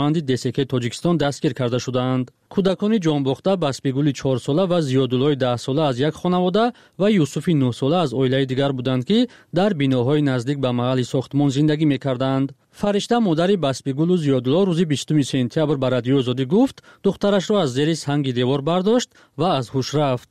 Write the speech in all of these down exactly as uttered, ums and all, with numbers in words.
مانند دسکه تاجیکستان دستگیر کرده شدند. کودکان جانباخته بسپیگولی چهار ساله و زیادالله ده ساله از یک خانواده و یوسف نه ساله از عائله دیگر بودند که در بناهای نزدیک به محل ساختمان زندگی می‌کردند. فرشته مادری بسپیگول و زیادالله روز بیستم سپتامبر به رادیو آزادی گفت دخترش را از زیر سنگ دیوار برداشت و از هوش رفت.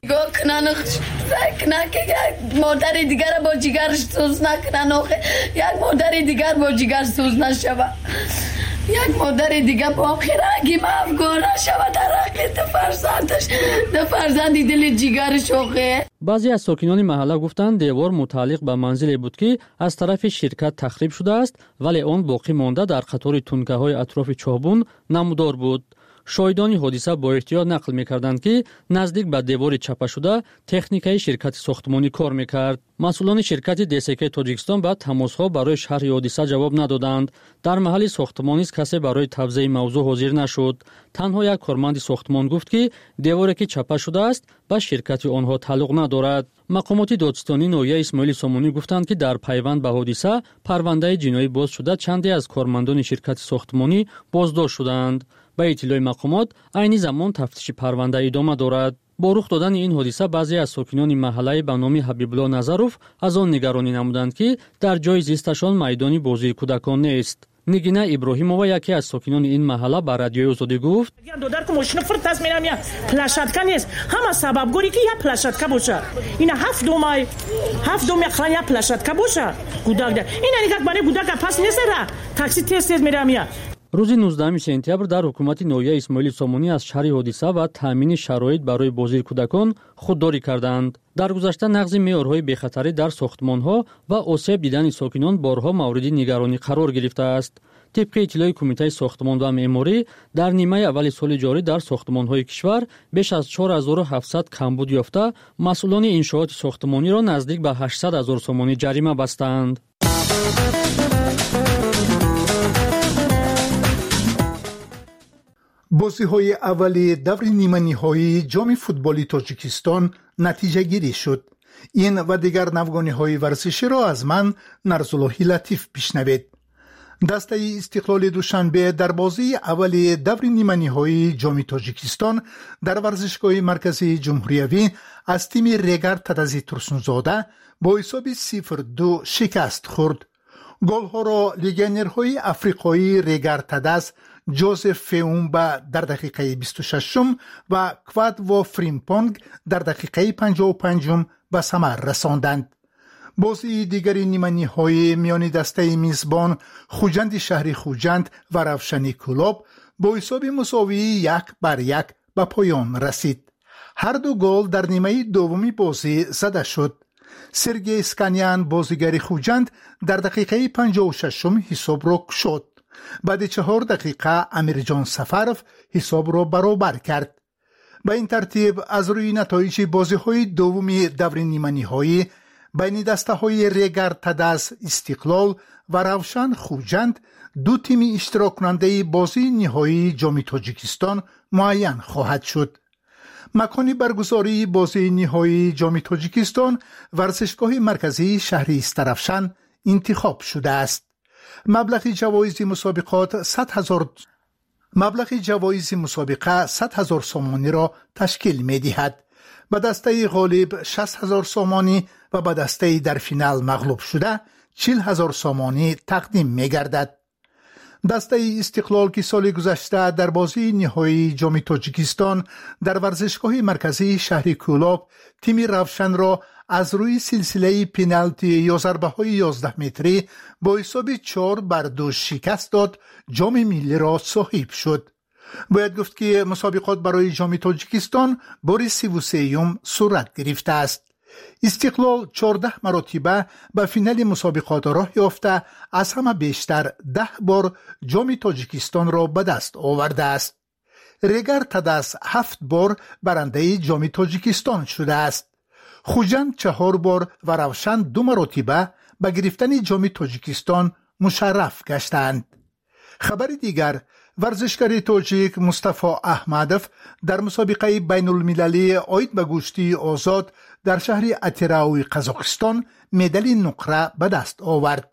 مادر دیگر با جیگرش سوز نکنن، یک مادر دیگر با جیگر سوز نشود، یک مادر دیگر با خیرگی مفگونه شود در حقیقت فرزندش، در فرزندی دل جیگرش آخه. بعضی از ساکنان محله گفتند دیوار متعلق به منزلی بود که از طرف شرکت تخریب شده است، ولی آن باقی مانده در قطار تونکه های اطراف چوبون نمودار بود. شاهدان حادثه با احتیاط نقل می‌کردند که نزدیک به دیوار چپه شده تکنیکای شرکت ساختمانی کار می‌کرد. مسئولان شرکت دسکه تاجیکستان به تماس‌ها برای شرح حادثه جواب ندادند. در محل ساختمان نیز کسی برای توضیح موضوع حاضر نشد. تنها یک کارمند ساختمان گفت که دیواری که چپه شده است به شرکت آنها تعلق ندارد. مقامات دادستانی ناحیه اسماعیل سامانی گفتند که در پیوند به حادثه پرونده جنایی باز شده، چندی از کارمندان شرکت ساختمانی بازداشت شدند. به اطلاع مقامات عین زمان تفتیش پرونده ادامه دارد. با رخ دادن این حادثه بعضی از ساکنان محله به نام حبیب‌الله نظروف از آن نگرانی نمودند که در جای زیستشان میدانی بازی کودکان نیست. نگینه ابراهیمова یکی از ساکنان این محله به رادیو آزادی گفت دودار که ماشین فرد از میرم یا پلاشتکا نیست، همه سبب گوری که یا پلاشتکا باشه، اینا هفت دومای هفت دوم اخران یا پلاشتکا باشه کودک ده، اینا نگاه برای کودک پس نیست را تاکسی تست تست میرم یا. روز نوزدهم سپتامبر در حکومت ناحیه اسماعیل سامانی از شرح حادثه و تامین شرایط برای بازی کودکان خودداری کردند. در گذشته نقض معیارهای بی‌خطری در ساختمان‌ها و آسیب دیدن ساکنان بارها مورد نگرانی قرار گرفته است. طبق اطلاع کمیته ساختمان و معماری در نیمه اول سال جاری در ساختمان‌های کشور بیش از چهار هزار و هفتصد کمبود یافته، مسئولان انشاءات ساختمانی را نزدیک به هشتصد هزار سومانی جریمه بستند. بازی‌های اولی دور نیمه‌نهایی جام فوتبالی تاجیکستان نتیجه گیری شد. این و دیگر نوگانی‌های ورزشی را از من نرزاللهی لطیف بشنوید. دسته استقلال دوشنبه در بازی اولی دور نیمه‌نهایی جام تاجیکستان در ورزشگاه مرکزی جمهوریوی از تیم ریگر تدازی ترسونزاده با حساب صفر دو شکست خورد. گل‌ها را لیگیونرهای افریقایی ریگر تداز جوزف فیومبا در دقیقه بیست و شش و کواد و فریمپونگ در دقیقه پنجاه و پنج به ثمر رساندند. بازی دیگری نیمه نهایی میان دسته میزبان خوجند شهری خوجند و روشنی کلوب با حساب مساوی یک بر یک به پایان رسید. هر دو گل در نیمه دومی بازی زده شد. سرگی اسکانیان بازیگر خوجند در دقیقه پنجاه و شش حساب را گشود. بعد چهار دقیقه امیرجان سفرف حساب را برابر کرد. به این ترتیب از روی نتایج بازی‌های دومی دور نیمه نهایی بین دسته‌های ریگر تداز استقلال و روشن خوجند دو تیم اشتراک کننده بازی نهایی جام تاجیکستان معین خواهد شد. مکان برگزاری بازی نهایی جام تاجیکستان ورزشگاه مرکزی شهر استرافشان انتخاب شده است. مبلغ جوایز مسابقات صد هزار مبلغ جوایز مسابقه صد هزار سومانی را تشکیل می دهد. به دسته غالب شصت هزار سومانی و به دسته در فینال مغلوب شده چهل هزار سومانی تقدیم می گردد. دسته استقلال که سال گذشته در بازی نهایی جام تاجیکستان در ورزشگاه مرکزی شهر کولاب تیم روشن را از روی سلسله پنالتی یا ضربه‌های یازده متری با حساب چهار بر دو شکست داد، جام ملی را صاحب شد. باید گفت که مسابقات برای جام تاجیکستان بار سی و سه صورت گرفته است. استقلال چهارده مرتبه به فینال مسابقات راه یافته از همه بیشتر ده بار جام تاجیکستان را به دست آورده است. ریگر تداز هفت بار برنده جام تاجیکستان شده است. خوجند چهار بار و روشن دو مرتبه به گرفتن جام تاجیکستان مشرف گشتند. خبر دیگر، ورزشکار تاجیک مصطفی احمدوف در مسابقه بین المللی عاید به گشتی آزاد در شهر اتراوی قزاقستان مدال نقره به دست آورد.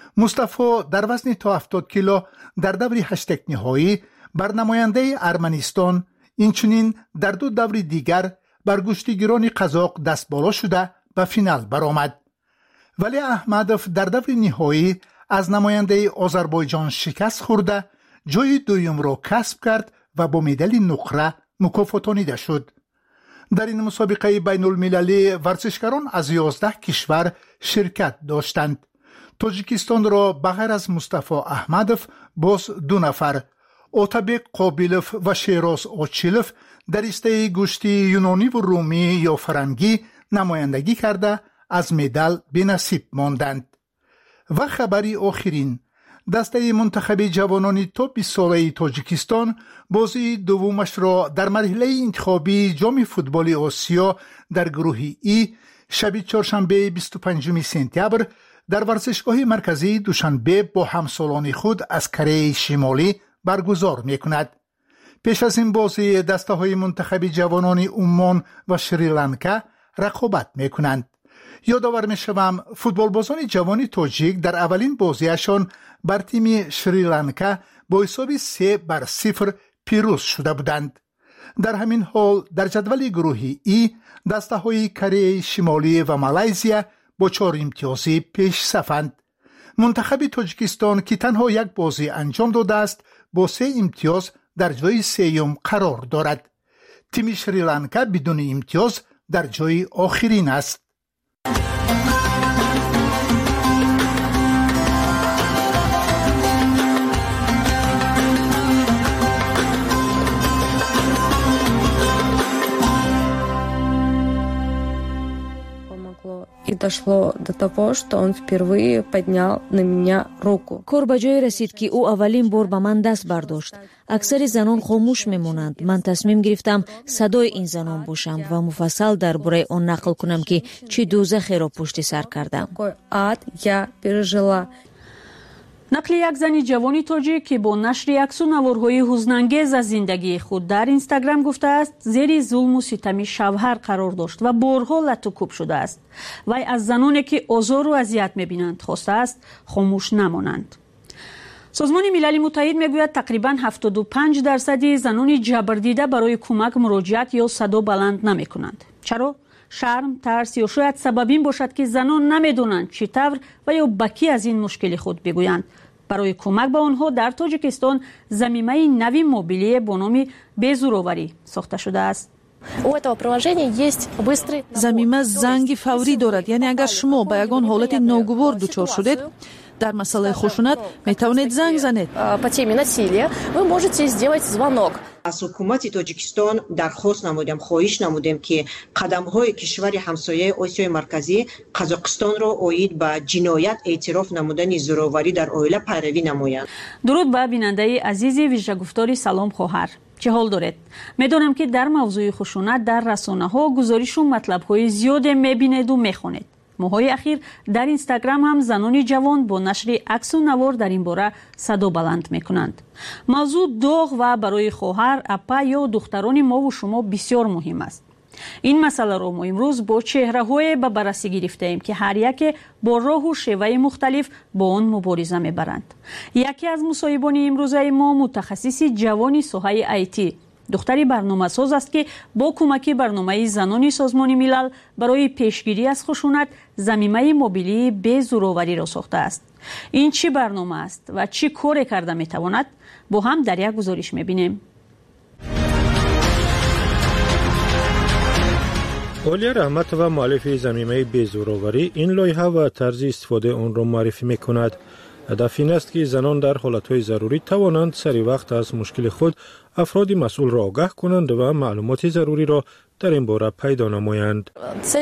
مصطفی در وزن تا هفتاد کیلو در دور هشتگ نهایی بر نماینده ارمنستان، اینچنین در دو دور دیگر بر گشتیگیران قزاق دست بالا شده به فینال برآمد. ولی احمدوف در دور نهایی از نماینده آذربایجان شکست خورده جای دوم را کسب کرد و با مدال نقره مکافاتانیده شد. در این مسابقه بین المللی ورزشکاران از یازده کشور شرکت داشتند. تاجیکستان را بغیر از مصطفی احمدوف باز دو نفر، اوتابک قابیلوف و شیراز آچیلوف در رشته گوشتی یونانی و رومی یا فرنگی نمایندگی کرده از مدال بی‌نصیب ماندند. و خبری آخرین، دسته منتخب جوانان تا بیست ساله تاجیکستان بازی دومش را در مرحله انتخابی جام فوتبال آسیا در گروه ای شب چهارشنبه بیست و پنجم سپتامبر در ورزشگاه مرکزی دوشنبه با همسالان خود از کره شمالی برگزار می‌کند. پیش از این بازی دسته های منتخب جوانان عمان و شریلانکا رقابت می‌کنند. یادآور می‌شوم فوتبالبازان جوان تاجیک در اولین بازیشان بر تیم شریلانکا با حساب سه بر صفر پیروز شده بودند. در همین حال در جدول گروه ای دسته های کره شمالی و مالایزیا با چهار امتیازی پیش صفند. منتخب تاجیکستان که تنها یک بازی انجام داده است با سه امتیاز در جای سوم قرار دارد. تیم شریلانکا بدون امتیاز در جای آخرین است. И дошло до того, что он впервые поднял на меня руку. کار به جای رسید که او اولین بار به من دست برداشت. اکثر زنان خاموش میمونند. من تصمیم گرفتم صدای این زنان باشم و مفصل درباره آن نقل کنم که چه دوزخی را پشت سر کردم. ад я пережила. نقل یک زن جوانی تاجیک که با نشر عکس و نوارهای حزن‌انگیز از زندگی خود در اینستاگرام گفته است زیر ظلم و ستم شوهر قرار داشت و بارها لط و کوب شده است. وی از زنانی که آزار و اذیت می‌بینند خواسته است خاموش نمانند. سازمان ملل متحد میگوید تقریباً هفتاد و پنج درصد زنان جبر دیده برای کمک مراجعت یا صدا بلند نمی‌کنند. چرا؟ شرم، ترس یا شاید سبب این باشد که زنان نمیدونند چطور و یا به کی از این مشکل خود بگویند. برای کمک به آنها در تاجیکستان ضمیمه نوی موبیلی با نام بی‌زوراوری ساخته شده است. ضمیمه زنگ فوری دارد، یعنی اگر شما به یگان حالت ناگوار دچار شدید در مسئله خشونت می توانید زنگ زنید. از حکومت تاجیکستان درخواست نمودیم، خواهش نمودیم که قدم‌های کشور همسایه آسیای مرکزی قزاقستان را اوید به جنایت اعتراف نمودن زوراوری در عائله پیروی نمایند. درود به بیننده عزیز ویژه گفتاری سلام خواهر. چه حال دارید؟ میدونم که در موضوع خشونت در رسانه‌ها گزارش و مطلب‌های زیاد می‌بینید و می‌خوانید. ماهای اخیر در اینستاگرام هم زنان جوان با نشر عکس و نوار در این باره صدا بلند میکنند. موضوع داغ و برای خواهر، اپا یا دختران ما و شما بسیار مهم است. این مسئله را ما امروز با چهره های به بررسی گرفته ایم که هر یک با راه و شیوه مختلف با آن مبارزه میبرند. یکی از مصاحبان امروزه ما متخصص جوانی ساحه آیتی، دختری برنامه‌ساز است که با کمک برنامه زنان سازمان ملل برای پیشگیری از خشونت ضمیمه موبیلی بی‌زوراوری را ساخته است. این چه برنامه است و چه کاری کرده میتواند؟ با هم در یک گزارش میبینیم. اولیا رحمت و مؤلف ضمیمه بی‌زوراوری این لایحه و طرز استفاده آن را معرفی میکند. هدف این است که زنان در حالتهای ضروری توانند سری وقت از مشکل خود افراد مسئول را آگاه کنند و معلومات ضروری را در این باره پیدا نمایند.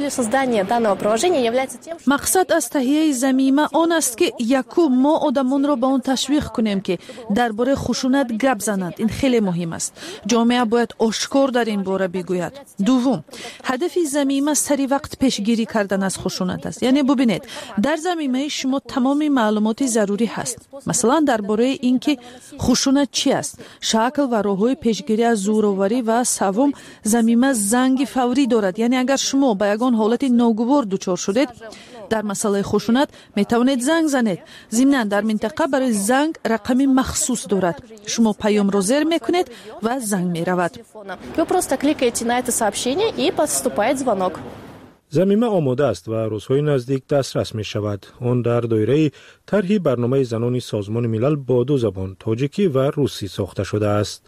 مقصد از تهیه ضمیمه آن است که یکو ما آدمان را به آن تشویق کنیم که درباره خشونت گپ زنند. این خیلی مهم است. جامعه باید آشکار در این باره بگوید. دوم، هدف ضمیمه سری وقت پیشگیری کردن از خشونت است. یعنی ببینید در ضمیمه شما تمام معلومات ضروری هست. مثلا درباره اینکه خشونت چی است، شکل و راه‌های پیشگیری از زوراوری و سوم ضمیمه زنگ فوری دارد. یعنی اگر شما به یگان حالت ناگوار دچار شدید дар масъалаи хушунат метавонед занг занед. зимнан дар минтақа барои занг рақами махсус дорад. шумо паёмро зер мекунед ва занг меравад. Вы просто кликаете на это сообщение и поступает звонок. زمینه آماده است و روزهای نزدیک دسترس می شود. آن در دایره طرح برنامه زنان سازمان ملل با دو زبان تاجیکی و روسی ساخته شده است.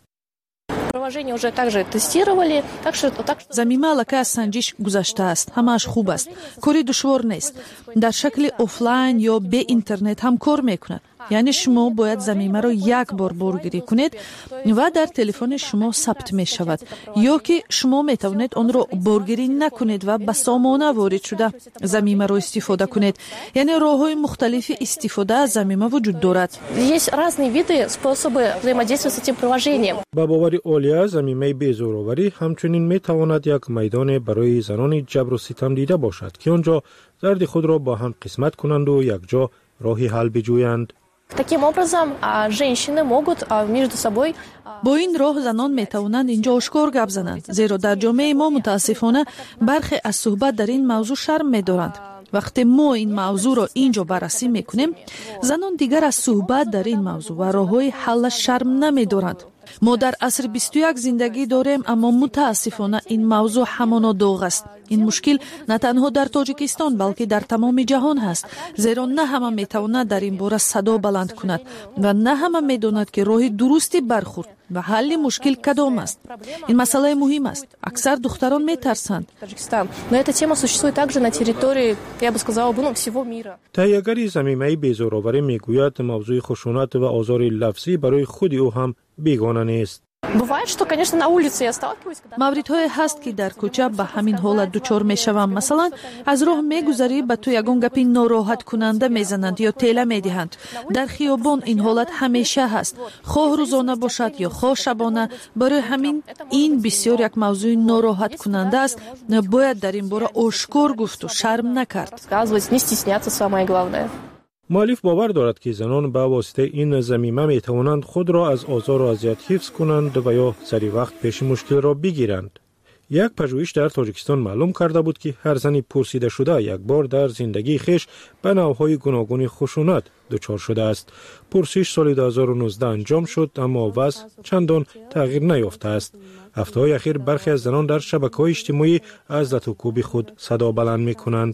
замима аллакай аз санҷиш гузаштааст. ҳамааш хуб аст. кори душвор нест. дар шакли офлайн ё бе интернет ҳам кор мекунад. яъне шумо бояд замимаро як бор боргирӣ кунед ва дар телефони шумо сабт мешавад ё ки шумо метавонед онро боргирӣ накунед ва ба сомона ворид шуда замимаро истифода кунед. яъне роҳҳои мухталифи истифода аз замима вуҷуд дорад. Есть разные виды, способы взаимодействия с этим приложением. ба бовари олия замимаи безӯроварӣ ҳамчунин метавонад як майдоне барои занони ҷабру ситам дида бошад ки он ҷо дарди худро бо ҳам қисмат кунанду якҷо роҳи ҳал биҷӯянд. Таким образом, женщины могут между собой... бо ин роҳ занон метавонанд инҷо ошкор гап зананд, зеро дар ҷомеаи мо мутаассифона бархе аз суҳбат дар ин мавзӯъ шарм медоранд. вақте мо ин мавзӯъро инҷо баррасӣ мекунем, занон дигар аз суҳбат дар ин мавзӯъ ва роҳҳои ҳаллаш шарм намедоранд. мо дар асри бисту як зиндагӣ дорем, аммо мутаассифона ин мавзӯъ ҳамоно доғ аст. ин мушкил на танҳо дар тоҷикистон, балки дар тамоми ҷаҳон ҳаст, зеро на ҳама метавонад дар ин бора садо баланд кунад ва на ҳама медонад ки роҳи дурусти бархурд ва ҳалли мушкил кадом аст. ин масъалаи муҳим аст. аксар духтарон метарсанд. Но эта тема существует также на территории, я бы сказала, ну, всего мира. таҳиягари замимаи безӯроварӣ мегӯяд мавзӯи хушунат ва озори лафзӣ барои худи ӯ ҳам бегона нест. Бывает, что, конечно, на улице я сталкиваюсь, когда... мавридҳое ҳаст ки дар кӯча ба ҳамин ҳолат дучор мешавам. масалан, аз роҳ мегузарӣ, ба ту ягон гапи нороҳаткунанда мезананд ё тела медиҳанд. дар хиёбон ин ҳолат ҳамеша ҳаст, хоҳ рӯзона бошад ё хоҳ шабона. барои ҳамин ин бисёр як мавзӯи нороҳаткунанда аст. бояд дар ин бора ошкор гуфту шарм накард. Не стесняться, самое главное. муаллиф бовар дорад ки занон ба воситаи ин замима метавонанд худро аз озору азият ҳифз кунанд ва ё саривақт пеши мушкилро бигиранд. як пажӯҳиш дар тоҷикистон маълум карда буд ки ҳар зани пурсидашуда якбор дар зиндагии хеш ба навъҳои гуногуни хушунат дучор шудааст. пурсиш соли ду ҳазору нуздаҳ анҷом шуд, аммо вазъ чандон тағйир наёфтааст. ҳафтаҳои ахир бархе аз занон дар шабакаҳои иҷтимоӣ аз латукуби худ садо баланд мекунанд.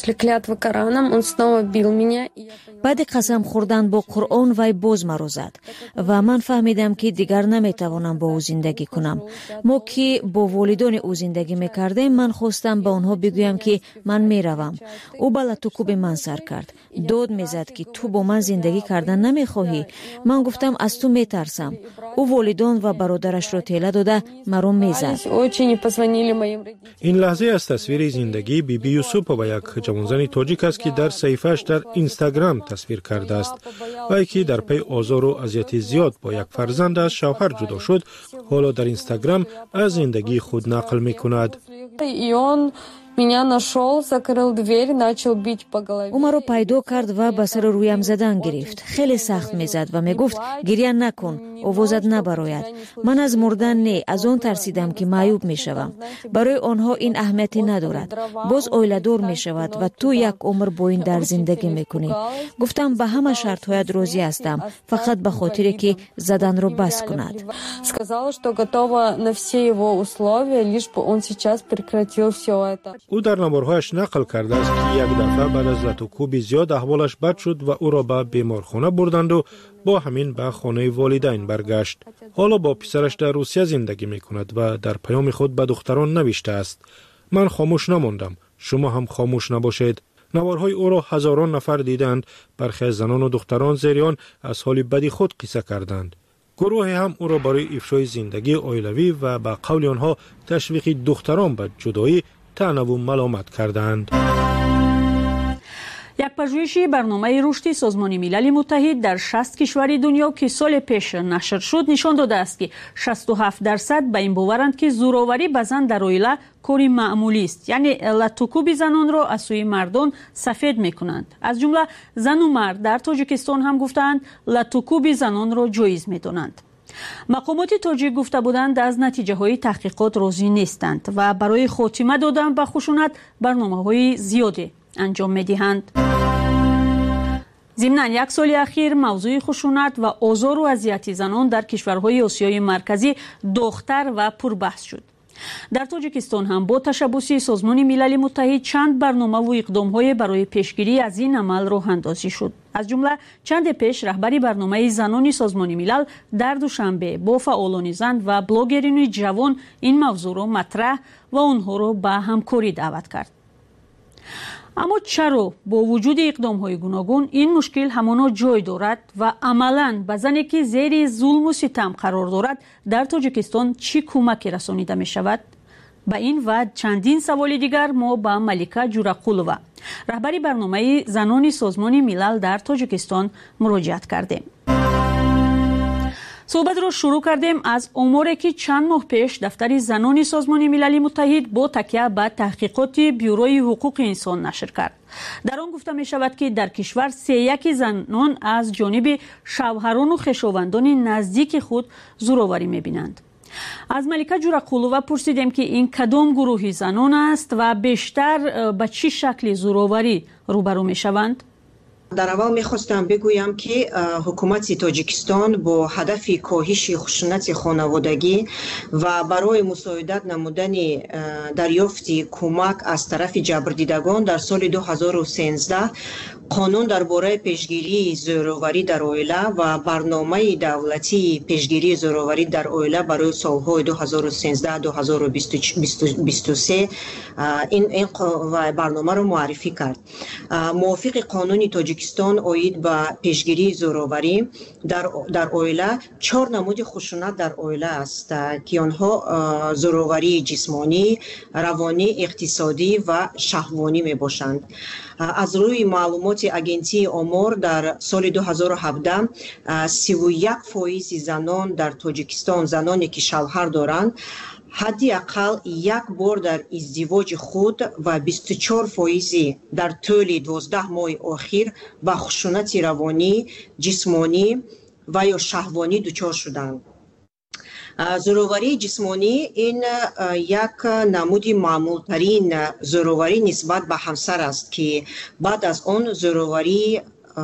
баъди қасам хӯрдан бо қуръон вай боз маро зад ва ман фаҳмидам ки дигар наметавонам бо ӯ зиндагӣ кунам. мо ки бо волидони ӯ зиндагӣ мекардем, ман хостам ба онҳо бигӯям ки ман меравам. ӯ ба латукуби ман сар кард. дод мезад ки ту бо ман зиндагӣ кардан намехоҳӣ. ман гуфтам аз ту метарсам. ӯ волидон ва бародарашро тела дода маро мезад. ин лаҳзае аз тасвири зиндагии биби юсупова, як ҷавонзани тоҷик аст ки дар саҳифааш дар инстаграм тасвир кардааст. вай ки дар паи озору азияти зиёд бо як фарзанд аз шавҳар ҷудо шуд, ҳоло дар инстаграм аз зиндагии худ нақл мекунад. меня нашел, закрыл дверь, начал бить по голове. ӯ маро пайдо кард ва ба сару рӯям задан гирифт. хеле сахт мезад ва мегуфт гирья накун, овозат набарояд. ман аз мурдан не, аз он тарсидам ки маъюб мешавам. барои онҳо ин аҳамияте надорад. боз оиладор мешавад ва ту як умр бо ин дар зиндагӣ мекунӣ. гуфтам ба ҳама шартҳоят розӣ ҳастам, фақат ба хотире ки заданро бас кунад. Сказала, что готова на все его условия, лишь бы он сейчас прекратил все это. ӯ дар наморҳояш нақл кардааст ки як дафъа баъд аз латукуби зиёд аҳволаш бад шуд ва ӯро ба беморхона бурданду бо ҳамин ба хонаи волидайн баргашт. ҳоло бо писараш дар русия зиндагӣ мекунад ва дар паёми худ ба духтарон навиштааст: ман хомӯш намондам, шумо ҳам хомӯш набошед. наворҳои ӯро ҳазорон нафар диданд. бархе аз занону духтарон зери он аз ҳоли бади худ қисса карданд. гурӯҳе ҳам ӯро барои ифшои зиндагии оилавӣ ва ба қавли онҳо ташвиқи духтарон ба ҷудоӣ таънаву маломат карданд. як пажӯҳиши барномаи рушди созмони милали муттаҳид дар шаст кишвари дунё ки соли пеш нашр шуд нишон додааст ки шасту ҳафт дарсад ба ин боваранд ки зӯроварӣ ба зан дар оила кори маъмулист, яъне латукуби занонро аз сӯи мардон сафед мекунанд. аз ҷумла зану мард дар тоҷикистон ҳам гуфтаанд латукуби занонро ҷоиз медонанд. мақомоти тоҷик гуфта буданд аз натиҷаҳои таҳқиқот розӣ нестанд ва барои хотима додан ба хушунат барномаҳои зиёде انجام می‌دهند. ضمناً یک سال اخیر موضوع خشونت و آزار و اذیت زنان در کشورهای آسیای مرکزی داغ‌تر و پربحث شد. در تاجیکستان هم با تشبوس سازمان ملل متحد چند برنامه و اقدام‌های برای پیشگیری از این عمل راه اندازی شد. از جمله چند پیش رهبری برنامه زنان سازمان ملل در دوشنبه با فعالان زن و بلاگران جوان این موضوع را مطرح و آنها را به همکاری دعوت کرد. اما چرا با وجود اقدام‌های گوناگون این مشکل همانا جای دارد و عملاً به زنی که زیر ظلم و ستم قرار دارد در تاجیکستان چی کمکی رسانیده می شود؟ به این و چندین سوال دیگر ما با ملیکا جورقولووا رهبری برنامه زنان سازمان ملل در تاجیکستان مراجعت کردیم. صحبت را شروع کردیم از اموری که چند ماه پیش دفتر زنان سازمان ملل متحد با تکیه به تحقیقات بیوروی حقوق انسان نشر کرد. در آن گفته می شود که در کشور سه یک زنان از جانب شوهران و خویشاوندان نزدیک خود زورآوری می بینند. از ملیکا جورقولووا پرسیدیم که این کدام گروه زنان است و بیشتر به چه شکل زورآوری روبرو می شوند؟ در اول میخواستم بگویم که حکومت تاجیکستان با هدف کاهش خشونت خانوادگی و برای مساعدت نمودن دریافت کمک از طرف جبردیدگان در سال دو هزار و سیزده قانون درباره پیشگیری زورآوری در عائله و برنامه دولتی پیشگیری زورآوری در عائله برای سالهای دو هزار و سیزده تا دو هزار و بیست و سه این این برنامه را معرفی کرد. موافق قانون تاجیکستان عاید به پیشگیری زورآوری در در عائله چهار نمود خشونت در عائله است که آنها زورآوری جسمانی، روانی، اقتصادی و شهوانی می باشند. از روی معلومات اجنسی آمار در سال دو هزار و هفده سی و یک فایز زنان در تاجیکستان، زنانی که شوهر دارند، حداقل یک بار در ازدواج خود و بیست و چهار فایز در طول دوازده ماه اخیر به خشونت روانی، جسمانی و یا شهوانی دچار شدند. زورآوری جسمانی این یک نمود معمولترین زورآوری نسبت به همسر است که بعد از آن زورآوری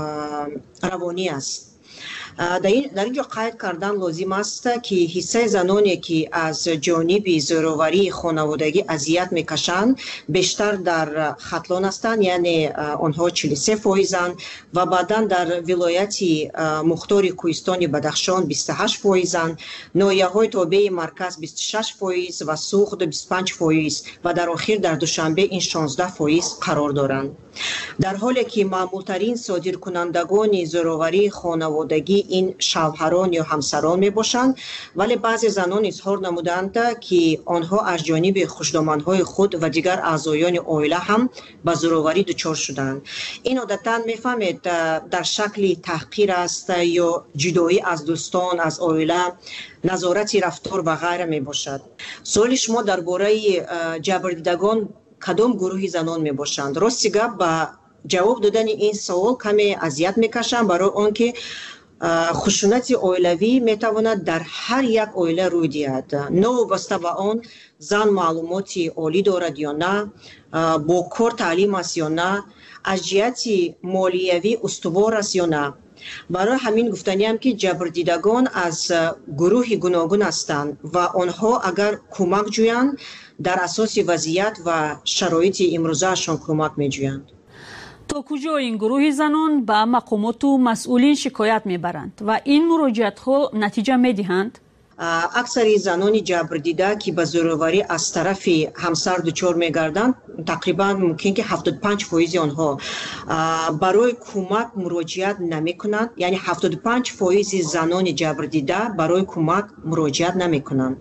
روانی است. در اینجا قید کردن لازم است که حصه زنانی که از جانب زورآوری خانوادگی اذیت میکشند بیشتر در ختلان هستند، یعنی آنها چهل و سه فایزند و بعدا در ولایت مختار کوهستان بدخشان بیست و هشت فایزند، ناحیه‌های تابع مرکز بیست و شش فایز و سوخت بیست و پنج فایز و در آخر در دوشنبه این شانزده فایز قرار دارند. در حالی که معمولترین صادرکنندگان زورآوری خانوادگی این شوهران یا همسران می باشند، ولی بعضی زنان اظهار نمودند که آنها از جانب خوشدامنهای خود و دیگر اعضایان عائله هم به زورآوری دچار شدند. این عادتا میفهمید در شکل تحقیر است یا جدایی از دوستان، از عائله، نظارت رفتار و غیره می باشد. سوال شما درباره جبردیدگان کدام گروه زنان می باشند؟ راستی گپ به جواب دادن این سوال کمی اذیت میکشم، برای آنکه خشونت عائلوی میتواند در هر یک عائله روی دهد، نه وابسته به آن زن معلومات عالی دارد یا نه، با کار تعلیم است یا نه، از جهت مالیوی استوار است یا نه. برای همین گفتنی هم که جبردیدگان از گروه گوناگون هستند و آنها اگر کمک جویند در اساس وضعیت و شرایط امروزهشان کمک میجویند. تا کجا این گروه زنان به مقامات و مسئولین شکایت میبرند و این مراجعت ها نتیجه میدهند؟ اکثر زنان جبردیده که به زورآوری از طرف همسر دچار میگردند، تقریبا ممکن که هفتاد و پنج فایز آنها برای کمک مراجعت نمی کنند، یعنی هفتاد و پنج فایز زنان جبردیده برای کمک مراجعت نمی کنند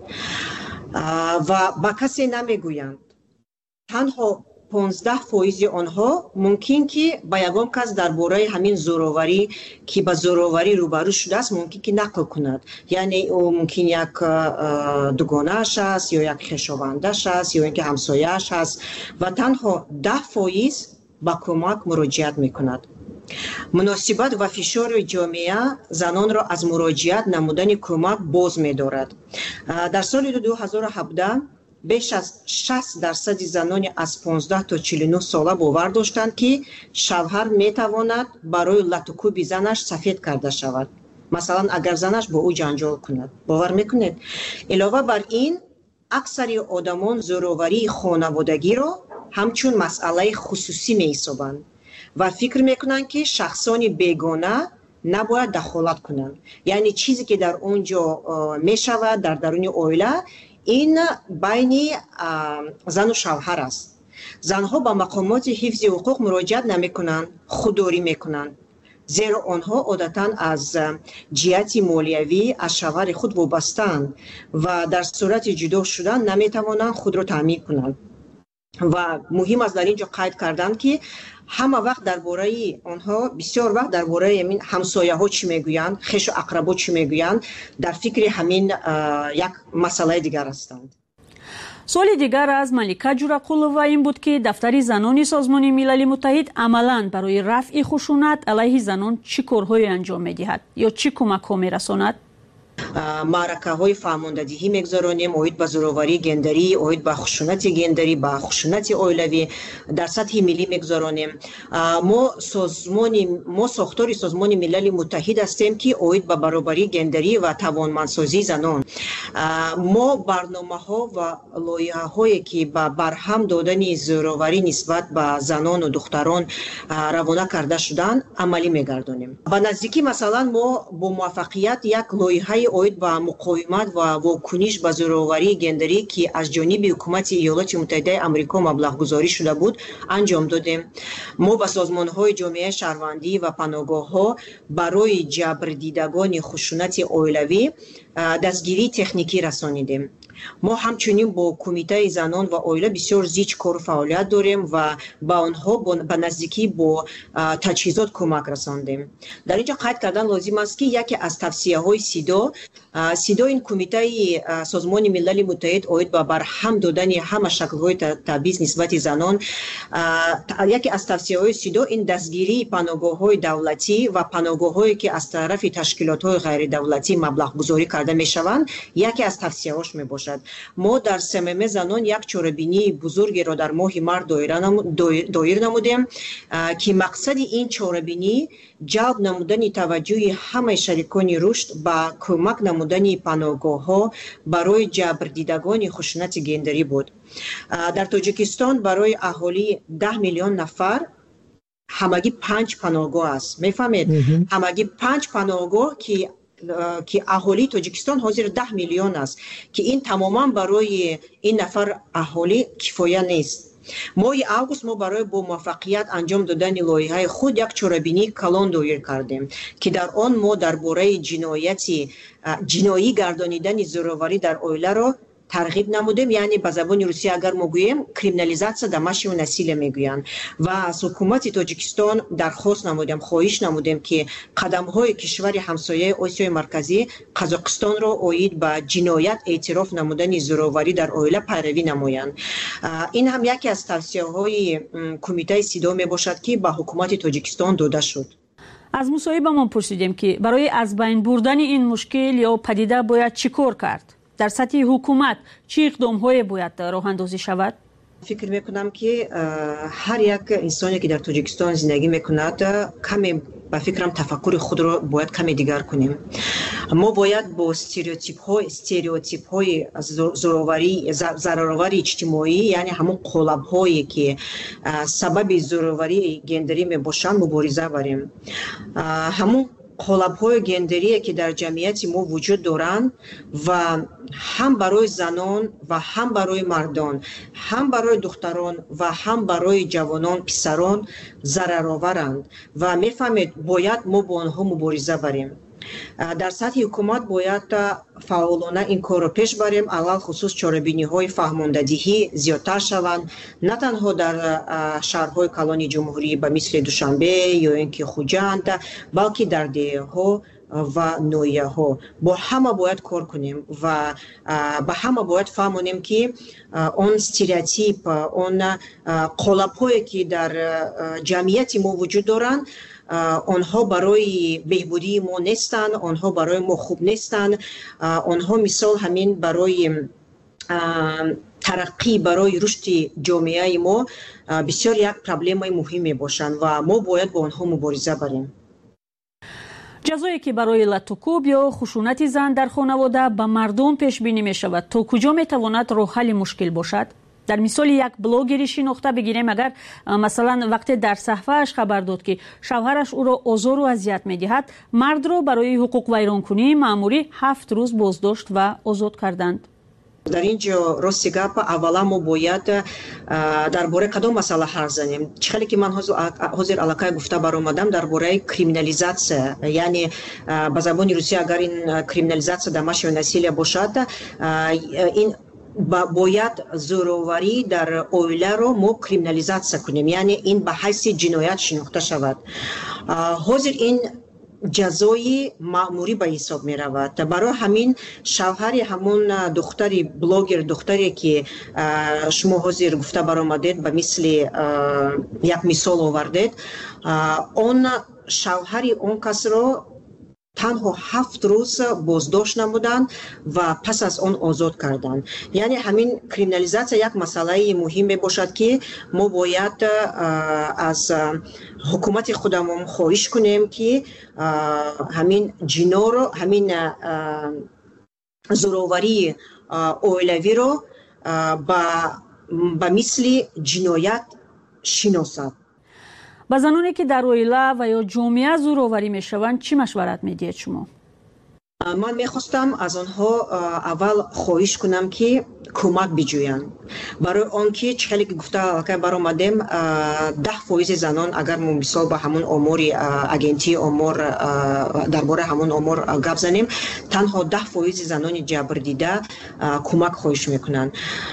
و با کسی نمی گویند. تنها پانزده فایز آنها ممکن که با یگان کس درباره همین زورآوری که با زورآوری روبرو شده است ممکن که نقل کند، یعنی او ممکن یک دوگانه‌اش است یا یک خویشاوندش است یا اینکه همسایه‌اش است و تنها ده فایز با کمک مراجعت میکند. مناسبت و فشار جامعه زنان را از مراجعت نمودن کمک باز می‌دارد. در سال دو هزار و هفده بیش از شصت درصد زنان از پانزده تا چهل و نه ساله باور داشتند که شوهر میتواند برای لطوکوب زنش سفید کرده شود. مثلا اگر زنش با او جنجال کند. باور میکنید؟ علاوه بر این اکثر آدمان زوراوری خانوادگی را همچون مسئله خصوصی می‌حسابند و فکر میکنند که شخصان بیگانه نباید دخالت کنند. یعنی چیزی که در اونجا میشود در درون عائله این بین زن و شوهر است. زنها با مقامات حفظ حقوق مراجعت نمیکنند، خودداری میکنند، زیرا آنها عادتاً از جهت مالیوی از شوهر خود وابسته‌اند و در صورت جدا شدن نمیتوانند خود را تامین کنند. و مهم است در اینجا قید کردن که همه وقت درباره آنها بسیار وقت درباره همین همسایه ها چی میگویند، خویش و اقربا چی میگویند، در فکر همین یک مسئله دیگر هستند. سوال دیگر از ملکه جورقولова این بود که دفتر زنان سازمان ملل متحد عملاً برای رفع خشونت علیه زنان چی کارهایی انجام میدهد یا چی کمک ها میرساند؟ معرکه های فرماندهی میگذارانیم اوید به زوراوری گندری، اوید به خشونت گندری، به خشونت عائلوی در سطح ملی میگذارانیم. ما سازمان ما ساختار سازمان ملل متحد هستیم که اوید به برابری گندری و توانمندسازی زنان. ما برنامه ها و لایحه هایی که به برهم دادن زوراوری نسبت به زنان و دختران روانه کرده شدن عملی میگردانیم. به نزدیکی مثلا ما با موفقیت یک لایحه اوید با مقاومت و واکنش به زوراوری گندری که از جانب حکومت ایالات متحده آمریکا مبلغ گذاری شده بود انجام دادیم. ما با سازمان های جامعه شهروندی و پناهگاه ها برای جبر دیدگان خشونت عائلوی دستگیری تکنیکی رسانیدیم. ما همچنین با کمیته زنان و عائله بسیار زیچ کار و فعالیت داریم و با آنها به نزدیکی با تجهیزات کمک رساندیم. در اینجا قید کردن لازم است که یکی از توصیه های سیدا سیدا این کمیته سازمان ملل متحد اوید با برهم دادن همه شکل های تبعیض نسبت زنان، یکی از توصیه های سیدا این دستگیری پناهگاه های دولتی و پناهگاه هایی که از طرف تشکیلات های غیر دولتی مبلغ گذاری کرده می شوند یکی از توصیه هاش می باشد. ما در صمیم زنان یک چاره‌بینی بزرگی را در ماه مارس دایر نمودیم که مقصد این چاره‌بینی جلب نمودن توجه همه شریکان رشد با کمک نمودن پناهگاه ها برای جبر دیدگان خشونت گندری بود. در تاجیکستان برای اهالی ده میلیون نفر همگی پنج پناهگاه است. میفهمید؟ همگی پنج پناهگاه که که اهالی تاجیکستان حاضر ده میلیون است که این تماما برای این نفر اهالی کفایه نیست. ماه آگوست ما برای با موفقیت انجام دادن لایحه خود یک چاره‌بینی کلان دایر کردیم که در آن ما درباره جنایتی جنایی گردانیدن زوراوری در عائله را ترغیب نمودیم. یعنی به زبان روسی اگر ما گوییم کریمینالیزاسیا دمشق و نسیل میگویند و از حکومت تاجیکستان درخواست نمودیم، خواهش نمودیم که قدم های کشور همسایه آسیای مرکزی قزاقستان را اوید به جنایت اعتراف نمودن زوراوری در عائله پیروی نمایند. این هم یکی از توصیه های کمیته سیدا می باشد که به حکومت تاجیکستان داده شد. از مصاحبه ما پرسیدیم که برای از بین بردن این مشکل یا پدیده باید چیکار کرد؟ در سطح حکومت چه اقدام‌هایی باید راه اندازی شود؟ فکر میکنم که هر یک انسانی که در تاجیکستان زندگی میکند کمی با فکرم تفکر خود را باید کمی دیگر کنیم. ما باید با استریوتیپ های استریوتیپ های زوراوری ضررآور اجتماعی، یعنی همون قالب هایی که سبب زوراوری گندری میباشند مبارزه بریم. همون قالب های گندری که در جمعیت ما وجود دارند و هم برای زنان و هم برای مردان، هم برای دختران و هم برای جوانان پسران ضررآورند و میفهمید باید ما با آنها مبارزه بریم. در سطح حکومت باید فعالانه این کار را پیش بریم، علل خصوص چاره‌بینی های فهماندهی زیادتر شوند، نه تنها در شهرهای کلان جمهوری به مثل دوشنبه یا اینکه خوجند، بلکه در دهه‌ها و نویه ها با همه باید کار کنیم و با همه باید فهمونیم که اون استریوتیپ، اون قالب هایی که در جمعیت ما وجود دارند آنها برای بهبودی ما نیستند، آنها برای ما خوب نیستند، آنها مثال همین برای тараққӣ барои рушди ҷомеаи мо бисёр як проблемаи муҳим мебошанд ва мо бояд бо онҳо мубориза барем. ҷазое ки барои латукуб ё хушунати зан дар хонавода ба мардум пешбинӣ мешавад, то куҷо метавонад роҳҳалли мушкил бошад? дар мисоли як блогери шинохта бигирем, агар масалан вақте дар саҳфааш хабар дод ки шавҳараш ӯро озору азият медиҳад, мардро барои ҳуқуқвайронкунии маъмурӣ ҳафт рӯз боздошт ва озод карданд. дар ин ҷо рости гап аввала мо бояд дар бораи кадом масъала ҳарф занем. чӣ хеле ки ман ҳозир аллакай гуфта баромадам дар бораи криминализатсия, яъне ба забони русия агар ин криминализатсия домашнего насилия бошад, ин бояд зӯроварӣ дар оиларо мо криминализатсия кунем, яъне ин ба ҳайси ҷиноят шинохта шавад. ҳозир ин ҷазои маъмурӣ ба ҳисоб меравад. барои ҳамин шавҳари ҳамон духтари блогер, духтаре ки шумо ҳозир гуфта баромадед, ба мисли як мисол овардед, он шавҳари он касро танҳо ҳафт рӯз боздошт намуданд ва пас аз он озод карданд. яъне ҳамин криминализатсия як масъалаи муҳим мебошад ки мо бояд аз ҳукумати худамон хоҳиш кунем ки ҳамин ҷиноро, ҳамин зӯроварии оилавиро ба мисли ҷиноят шиносад. ба заноне ки дар оила ва ё ҷомеа зӯроварӣ мешаванд, чӣ машварат медиҳед шумо? ман мехостам аз онҳо аввал хоҳиш кунам ки кӯмак биҷӯянд. барои он ки чӣ хеле ки гуфта аллакай баромадем, даҳ фоизи занон, агар мо мисол ба ҳамон омори агентии омор дар бораи ҳамон омор гап занем, танҳо даҳ фоизи занони ҷабрдида кӯмак хоҳиш мекунанд.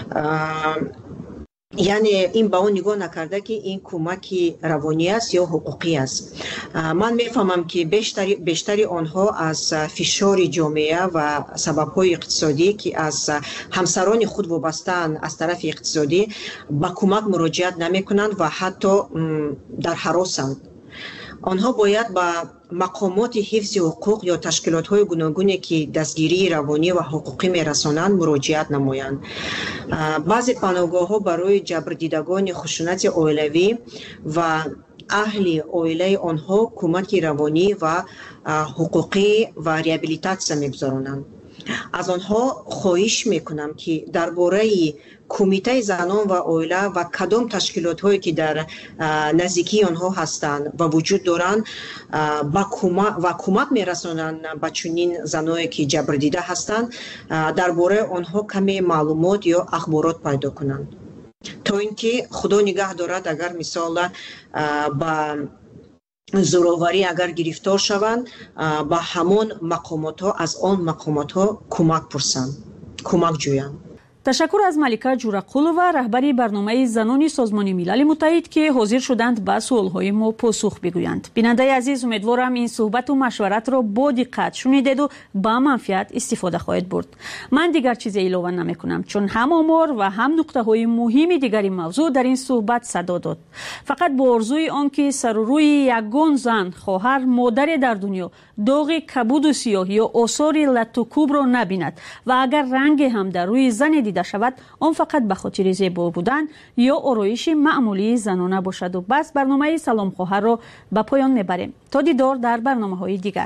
яъне ин ба он нигоҳ накарда ки ин кӯмаки равонӣ аст ё ҳуқуқӣ аст. ман мефаҳмам ки бештари бештари онҳо аз фишори ҷомеа ва сабабҳои иқтисодӣ ки аз ҳамсарони худ вобастаанд аз тарафи иқтисодӣ ба кӯмак муроҷиат намекунанд ва ҳатто дар ҳаросанд. онҳо бояд ба мақомоти ҳифзи ҳуқуқ ё ташкилотҳои гуногуне ки дастгирии равонӣ ва ҳуқуқӣ мерасонанд муроҷиат намоянд. баъзе паноҳгоҳҳо барои ҷабрдидагони хушунати оилавӣ ва аҳли оилаи онҳо кӯмаки равонӣ ва ҳуқуқӣ ва реабилитатсия мегузаронанд. аз онҳо хоҳиш мекунам ки дар бораи кумитаи занон ва оила ва кадом ташкилотҳое ки дар наздикии онҳо ҳастанд ва вуҷуд доранд ва кӯмак мерасонанд ба чунин заное ки ҷабрдида ҳастанд, дар бораи онҳо каме маълумот ё ахборот пайдо кунанд, то ин ки худо нигаҳ дорад агар мисол ба зӯроварӣ агар гирифтор шаванд, ба ҳамон мақомотҳо аз он мақомотҳо кӯмак пурсанд, кӯмак ҷӯянд. ташаккур аз малика ҷурақулова, раҳбари барномаи занони Созмони Милали Муттаҳид, ки ҳозир шуданд ба суолҳои мо посух бигӯянд. бинандаи азиз, умедворам ин суҳбату машваратро бо диққат шунидеду ба манфиат истифода хоҳед бурд. ман дигар чизе илова намекунам, чун ҳам омор ва ҳам нуқтаҳои муҳими дигари мавзӯъ дар ин суҳбат садо дод. фақат бо орзуи он ки сарурӯи ягон зан, хоҳар, модаре дар дунё доғи кабуду сиёҳ ё осори латтукубро набинад ва агар ранге ҳам дар рӯи зане дида шавад, он фақат ба хотири зебо будан ё ороиши маъмулии занона бошаду бас. барномаи салом хоҳарро ба поён мебарем. то дидор дар барномаҳои дигар.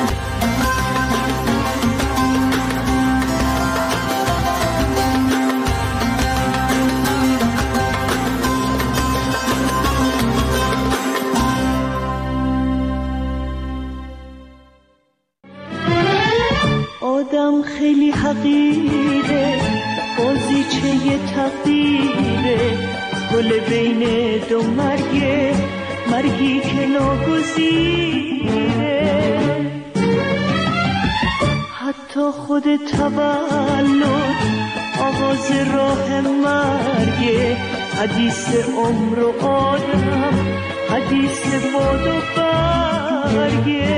آدم خیلی حقیره، بازیچه تقدیره، گل بین دو مرگه، مرگی که ناگزیره. حتی خود تولد آغاز راه مرگه، حدیث عمر و آدم، حدیث باد و برگه.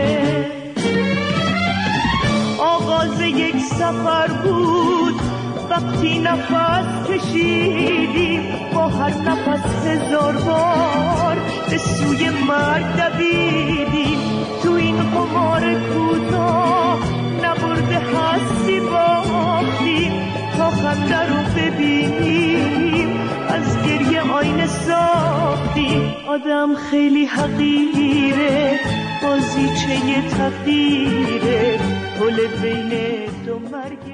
آغاز یک سفر بود وقتی نفس کشیدیم، با هر نفس هزار بار به سوی مرگ دویدیم. تو این قمار کوتاه نبرده هستی باختیم، تا خنده رو ببینیم، از گریه آینه ساختیم. آدم خیلی حقیره، بازیچه تقدیره، پل بین دو مرگ.